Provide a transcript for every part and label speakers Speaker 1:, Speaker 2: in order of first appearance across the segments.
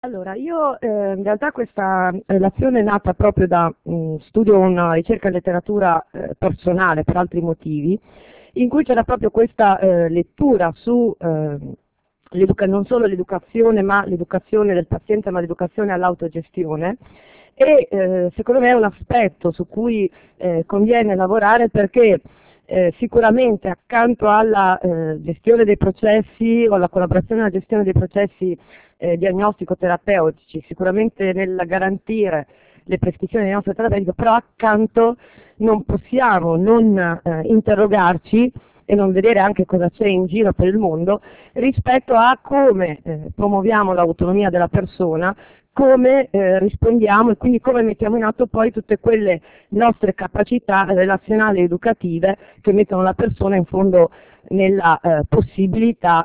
Speaker 1: Allora, io in realtà questa relazione è nata proprio da studio una ricerca in letteratura personale per altri motivi, in cui c'era proprio questa lettura su non solo l'educazione, ma l'educazione del paziente, ma l'educazione all'autogestione. E secondo me è un aspetto su cui conviene lavorare perché sicuramente accanto alla gestione dei processi o alla collaborazione nella gestione dei processi diagnostico-terapeutici, sicuramente nel garantire le prescrizioni del nostro terapeutico, però accanto non possiamo non interrogarci e non vedere anche cosa c'è in giro per il mondo rispetto a come promuoviamo l'autonomia della persona, come rispondiamo e quindi come mettiamo in atto poi tutte quelle nostre capacità relazionali e educative che mettono la persona in fondo nella possibilità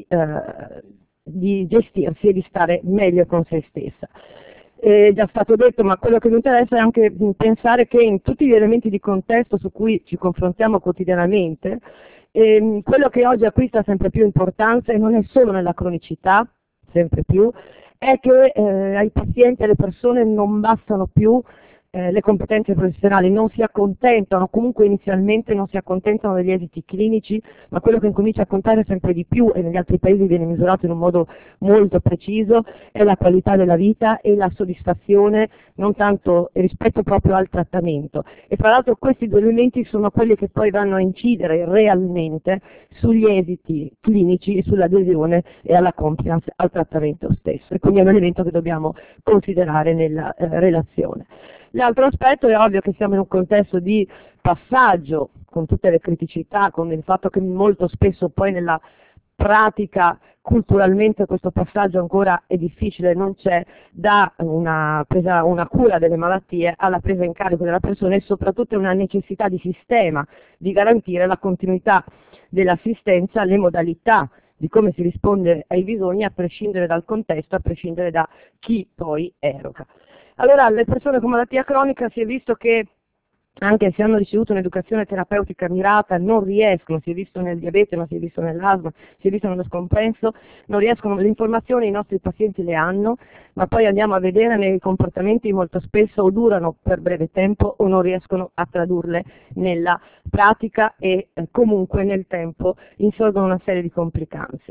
Speaker 1: di gestirsi e di stare meglio con se stessa. È già stato detto, ma quello che mi interessa è anche pensare che in tutti gli elementi di contesto su cui ci confrontiamo quotidianamente, quello che oggi acquista sempre più importanza e non è solo nella cronicità, sempre più, è che ai pazienti e alle persone non bastano più le competenze professionali, non si accontentano, comunque inizialmente non si accontentano degli esiti clinici, ma quello che incomincia a contare sempre di più, e negli altri paesi viene misurato in un modo molto preciso, è la qualità della vita e la soddisfazione, non tanto rispetto proprio al trattamento. E fra l'altro questi due elementi sono quelli che poi vanno a incidere realmente sugli esiti clinici e sull'adesione e alla compliance al trattamento stesso, e quindi è un elemento che dobbiamo considerare nella relazione. L'altro aspetto è ovvio che siamo in un contesto di passaggio, con tutte le criticità, con il fatto che molto spesso poi nella pratica culturalmente questo passaggio ancora è difficile, non c'è da una cura delle malattie alla presa in carico della persona e soprattutto una necessità di sistema di garantire la continuità dell'assistenza, le modalità di come si risponde ai bisogni a prescindere dal contesto, a prescindere da chi poi eroga. Allora, le persone con malattia cronica si è visto che anche se hanno ricevuto un'educazione terapeutica mirata, non riescono, si è visto nel diabete, ma si è visto nell'asma, si è visto nello scompenso, non riescono, le informazioni i nostri pazienti le hanno, ma poi andiamo a vedere nei comportamenti molto spesso o durano per breve tempo o non riescono a tradurle nella pratica e comunque nel tempo insorgono una serie di complicanze.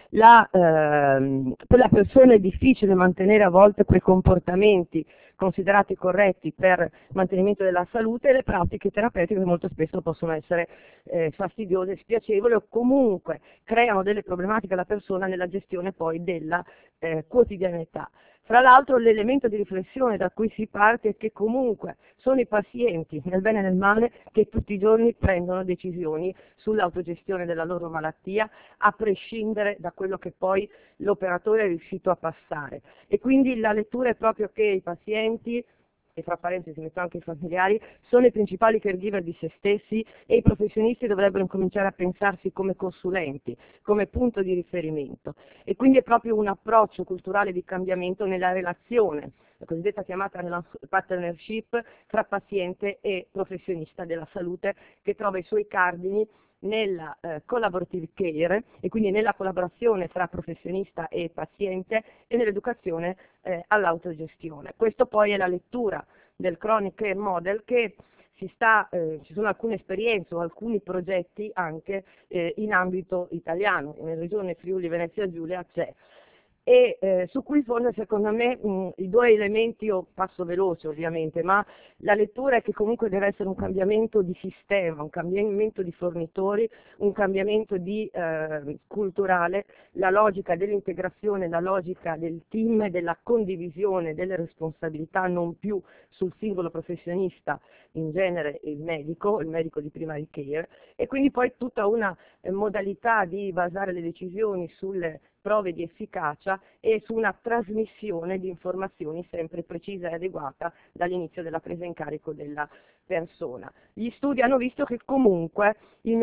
Speaker 1: Per la persona è difficile mantenere a volte quei comportamenti considerati corretti per mantenimento della salute e le pratiche terapeutiche molto spesso possono essere fastidiose, spiacevoli o comunque creano delle problematiche alla persona nella gestione poi della quotidianità. Fra l'altro l'elemento di riflessione da cui si parte è che comunque sono i pazienti, nel bene e nel male, che tutti i giorni prendono decisioni sull'autogestione della loro malattia, a prescindere da quello che poi l'operatore è riuscito a passare. E quindi la lettura è proprio che i pazienti, e fra parentesi metto anche i familiari, sono i principali caregiver di se stessi e i professionisti dovrebbero incominciare a pensarsi come consulenti, come punto di riferimento. E quindi è proprio un approccio culturale di cambiamento nella relazione, la cosiddetta chiamata partnership tra paziente e professionista della salute, che trova i suoi cardini nella collaborative care e quindi nella collaborazione tra professionista e paziente e nell'educazione all'autogestione. Questo poi è la lettura del Chronic Care Model che ci sono alcune esperienze o alcuni progetti anche in ambito italiano, nella regione Friuli Venezia Giulia c'è. E su cui fonda secondo me i due elementi, io passo veloce ovviamente, ma la lettura è che comunque deve essere un cambiamento di sistema, un cambiamento di fornitori, un cambiamento culturale, la logica dell'integrazione, la logica del team e della condivisione delle responsabilità non più sul singolo professionista, in genere il medico di primary care, e quindi poi tutta una modalità di basare le decisioni sulle prove di efficacia e su una trasmissione di informazioni sempre precisa e adeguata dall'inizio della presa in carico della persona. Gli studi hanno visto che comunque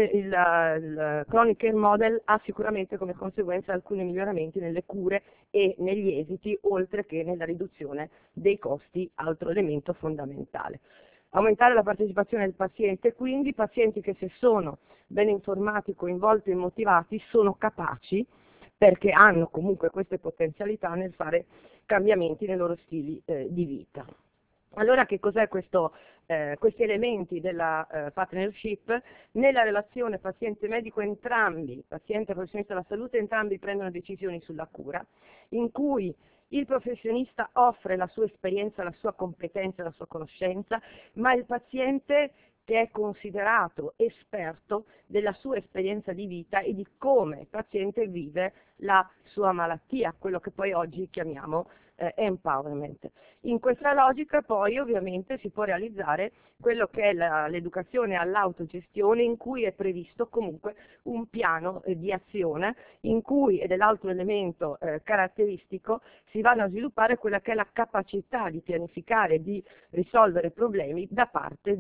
Speaker 1: il Chronic Care Model ha sicuramente come conseguenza alcuni miglioramenti nelle cure e negli esiti, oltre che nella riduzione dei costi, altro elemento fondamentale. Aumentare la partecipazione del paziente, quindi pazienti che se sono ben informati, coinvolti e motivati sono capaci perché hanno comunque queste potenzialità nel fare cambiamenti nei loro stili di vita. Allora che cos'è questi elementi della partnership? Nella relazione paziente-medico entrambi, paziente e professionista della salute, entrambi prendono decisioni sulla cura, in cui il professionista offre la sua esperienza, la sua competenza, la sua conoscenza, ma il paziente che è considerato esperto della sua esperienza di vita e di come il paziente vive la sua malattia, quello che poi oggi chiamiamo empowerment. In questa logica poi ovviamente si può realizzare quello che è l'educazione all'autogestione, in cui è previsto comunque un piano di azione in cui, ed è l'altro elemento caratteristico, si vanno a sviluppare quella che è la capacità di pianificare, di risolvere problemi da parte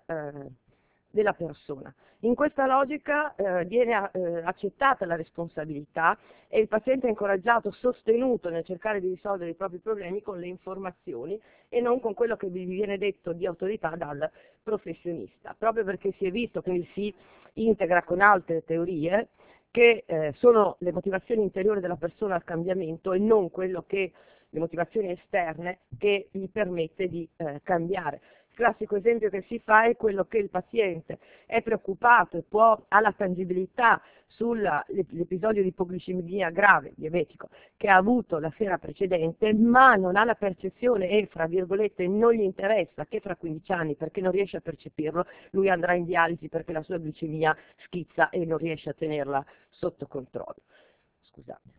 Speaker 1: della persona. In questa logica viene accettata la responsabilità e il paziente è incoraggiato, sostenuto nel cercare di risolvere i propri problemi con le informazioni e non con quello che vi viene detto di autorità dal professionista, proprio perché si è visto, quindi si integra con altre teorie, che sono le motivazioni interiori della persona al cambiamento e non le motivazioni esterne che gli permette di cambiare. Il classico esempio che si fa è quello che il paziente è preoccupato e ha la tangibilità sull'episodio di ipoglicemia grave, diabetico, che ha avuto la sera precedente, ma non ha la percezione e, fra virgolette, non gli interessa che fra 15 anni, perché non riesce a percepirlo, lui andrà in dialisi perché la sua glicemia schizza e non riesce a tenerla sotto controllo. Scusate.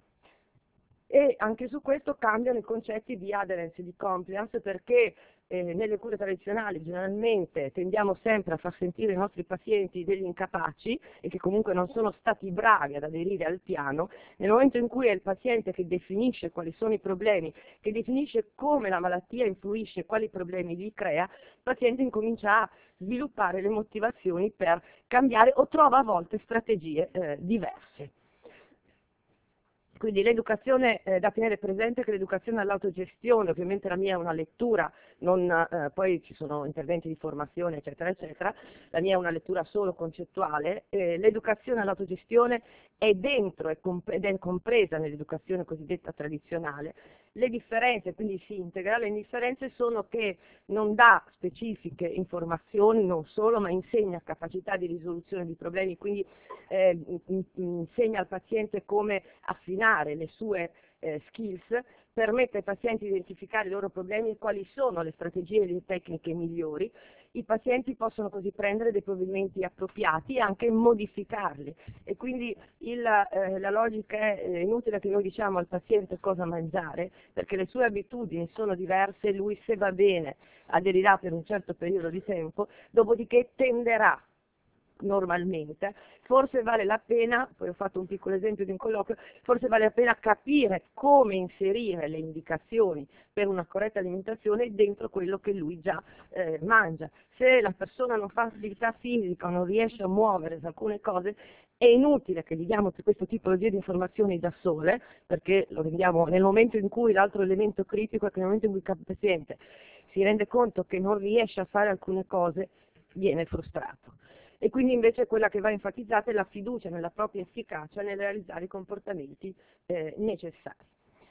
Speaker 1: E anche su questo cambiano i concetti di adherence e di compliance, perché nelle cure tradizionali generalmente tendiamo sempre a far sentire i nostri pazienti degli incapaci e che comunque non sono stati bravi ad aderire al piano. Nel momento in cui è il paziente che definisce quali sono i problemi, che definisce come la malattia influisce, quali problemi gli crea, il paziente incomincia a sviluppare le motivazioni per cambiare o trova a volte strategie diverse. Quindi l'educazione, da tenere presente che l'educazione all'autogestione, ovviamente la mia è una lettura, poi ci sono interventi di formazione eccetera eccetera, la mia è una lettura solo concettuale, l'educazione all'autogestione è dentro ed è compresa nell'educazione cosiddetta tradizionale. Le differenze, quindi si integra, le differenze sono che non dà specifiche informazioni, non solo, ma insegna capacità di risoluzione di problemi, quindi insegna al paziente come affinare le sue skills, permette ai pazienti di identificare i loro problemi e quali sono le strategie e le tecniche migliori. I pazienti possono così prendere dei provvedimenti appropriati e anche modificarli, e quindi la logica è inutile che noi diciamo al paziente cosa mangiare, perché le sue abitudini sono diverse, lui se va bene aderirà per un certo periodo di tempo, dopodiché tenderà normalmente, forse vale la pena, poi ho fatto un piccolo esempio di un colloquio, forse vale la pena capire come inserire le indicazioni per una corretta alimentazione dentro quello che lui già mangia. Se la persona non fa attività fisica o non riesce a muovere su alcune cose, è inutile che gli diamo questo tipologia di informazioni da sole, perché lo rendiamo nel momento in cui l'altro elemento critico è che nel momento in cui il paziente si rende conto che non riesce a fare alcune cose, viene frustrato. E quindi invece quella che va enfatizzata è la fiducia nella propria efficacia nel realizzare i comportamenti necessari.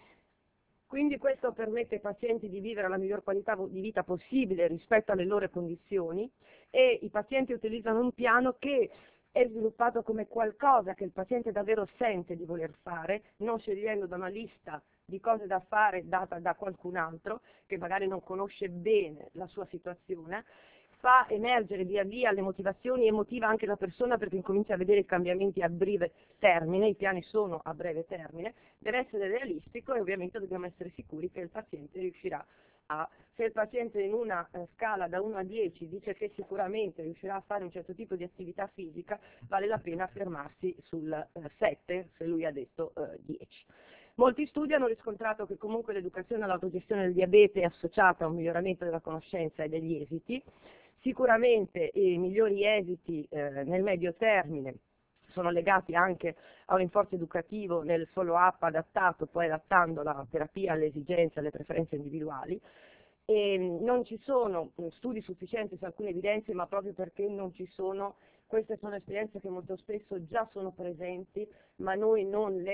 Speaker 1: Quindi questo permette ai pazienti di vivere la miglior qualità di vita possibile rispetto alle loro condizioni, e i pazienti utilizzano un piano che è sviluppato come qualcosa che il paziente davvero sente di voler fare, non scegliendo da una lista di cose da fare data da qualcun altro che magari non conosce bene la sua situazione. Fa emergere via via le motivazioni e motiva anche la persona, perché incomincia a vedere i cambiamenti a breve termine, i piani sono a breve termine, deve essere realistico e ovviamente dobbiamo essere sicuri che il paziente riuscirà se il paziente in una scala da 1 a 10 dice che sicuramente riuscirà a fare un certo tipo di attività fisica, vale la pena fermarsi sul 7 se lui ha detto 10. Molti studi hanno riscontrato che comunque l'educazione all'autogestione del diabete è associata a un miglioramento della conoscenza e degli esiti. Sicuramente i migliori esiti nel medio termine sono legati anche a un rinforzo educativo nel follow-up adattato, poi adattando la terapia alle esigenze e alle preferenze individuali. E non ci sono studi sufficienti su alcune evidenze, ma proprio perché non ci sono, queste sono esperienze che molto spesso già sono presenti, ma noi non le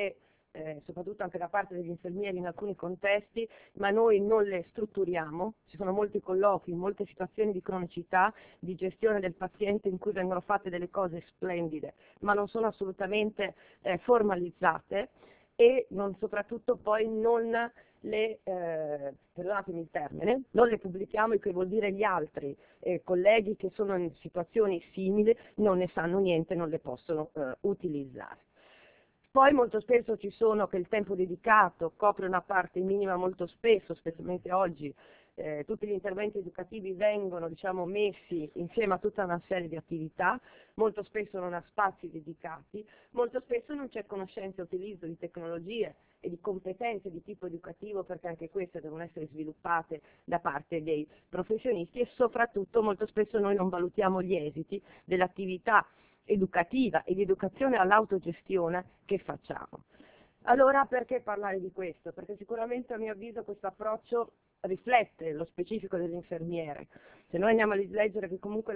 Speaker 1: soprattutto anche da parte degli infermieri in alcuni contesti, ma noi non le strutturiamo. Ci sono molti colloqui, molte situazioni di cronicità, di gestione del paziente in cui vengono fatte delle cose splendide, ma non sono assolutamente formalizzate e soprattutto poi non le, perdonatemi il termine, non le pubblichiamo, il che vuol dire gli altri colleghi che sono in situazioni simili non ne sanno niente, non le possono utilizzare. Poi molto spesso ci sono che il tempo dedicato copre una parte minima, molto spesso, specialmente oggi, tutti gli interventi educativi vengono, diciamo, messi insieme a tutta una serie di attività, molto spesso non ha spazi dedicati, molto spesso non c'è conoscenza e utilizzo di tecnologie e di competenze di tipo educativo, perché anche queste devono essere sviluppate da parte dei professionisti, e soprattutto molto spesso noi non valutiamo gli esiti dell'attività educativa e di educazione all'autogestione che facciamo. Allora, perché parlare di questo? Perché sicuramente, a mio avviso, questo approccio riflette lo specifico dell'infermiere. Se noi andiamo a leggere che comunque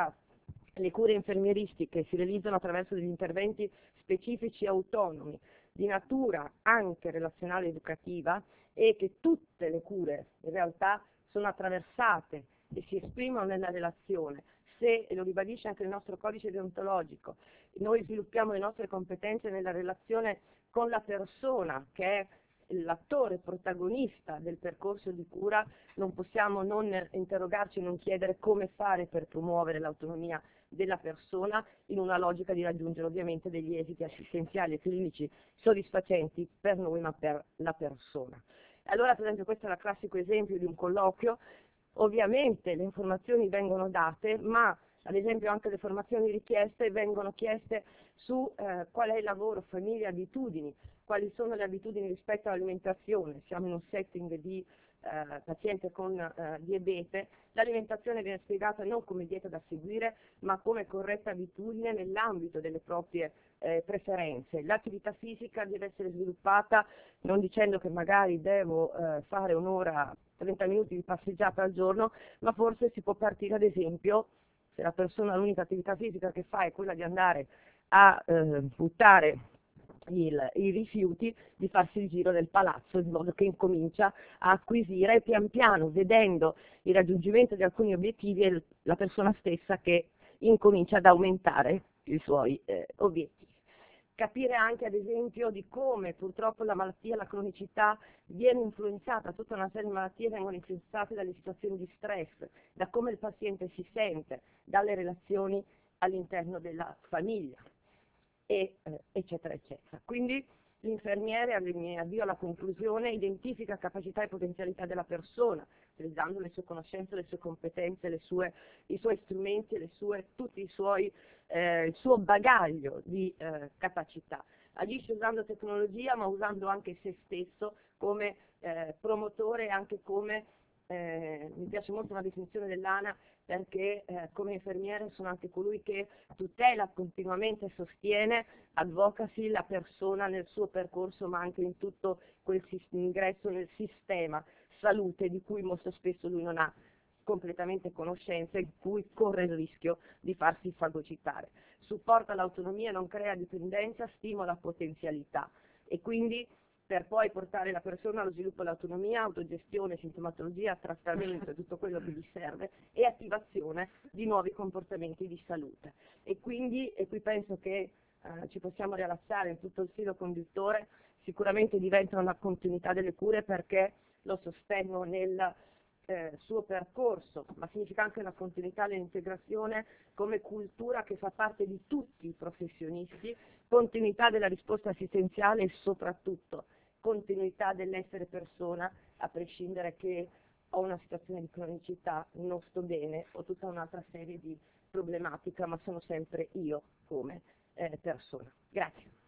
Speaker 1: le cure infermieristiche si realizzano attraverso degli interventi specifici e autonomi, di natura anche relazionale educativa, e che tutte le cure in realtà sono attraversate e si esprimono nella relazione. Se, e lo ribadisce anche il nostro codice deontologico, noi sviluppiamo le nostre competenze nella relazione con la persona, che è l'attore protagonista del percorso di cura, non possiamo non interrogarci e non chiedere come fare per promuovere l'autonomia della persona in una logica di raggiungere ovviamente degli esiti assistenziali e clinici soddisfacenti per noi ma per la persona. Allora, per esempio, questo è il classico esempio di un colloquio. Ovviamente le informazioni vengono date, ma ad esempio anche le formazioni richieste vengono chieste su qual è il lavoro, famiglia, abitudini, quali sono le abitudini rispetto all'alimentazione. Siamo in un setting di paziente con diabete, l'alimentazione viene spiegata non come dieta da seguire, ma come corretta abitudine nell'ambito delle proprie preferenze. L'attività fisica deve essere sviluppata non dicendo che magari devo fare un'ora, 30 minuti di passeggiata al giorno, ma forse si può partire, ad esempio, se la persona l'unica attività fisica che fa è quella di andare a buttare i rifiuti, di farsi il giro del palazzo, in modo che incomincia a acquisire, e pian piano, vedendo il raggiungimento di alcuni obiettivi, è la persona stessa che incomincia ad aumentare i suoi obiettivi. Capire anche, ad esempio, di come purtroppo la malattia, la cronicità viene influenzata, tutta una serie di malattie vengono influenzate dalle situazioni di stress, da come il paziente si sente, dalle relazioni all'interno della famiglia, eccetera, eccetera. Quindi l'infermiere, mi avvio alla conclusione, identifica capacità e potenzialità della persona, utilizzando le sue conoscenze, le sue competenze, i suoi strumenti, tutti il suo bagaglio di capacità. Agisce usando tecnologia, ma usando anche se stesso come promotore, anche come, mi piace molto la definizione dell'ANA, perché come infermiere sono anche colui che tutela continuamente e sostiene, advocacy, la persona nel suo percorso, ma anche in tutto quel ingresso nel sistema salute di cui molto spesso lui non ha completamente conoscenza, in cui corre il rischio di farsi fagocitare. Supporta l'autonomia, non crea dipendenza, stimola potenzialità, e quindi per poi portare la persona allo sviluppo dell'autonomia, autogestione, sintomatologia, trattamento e tutto quello che gli serve, e attivazione di nuovi comportamenti di salute. E quindi, e qui penso che ci possiamo rilassare in tutto il filo conduttore, sicuramente diventa una continuità delle cure, perché lo sostengo nel suo percorso, ma significa anche una continuità nell'integrazione come cultura che fa parte di tutti i professionisti, continuità della risposta assistenziale e soprattutto continuità dell'essere persona, a prescindere che ho una situazione di cronicità, non sto bene, ho tutta un'altra serie di problematiche, ma sono sempre io come persona. Grazie.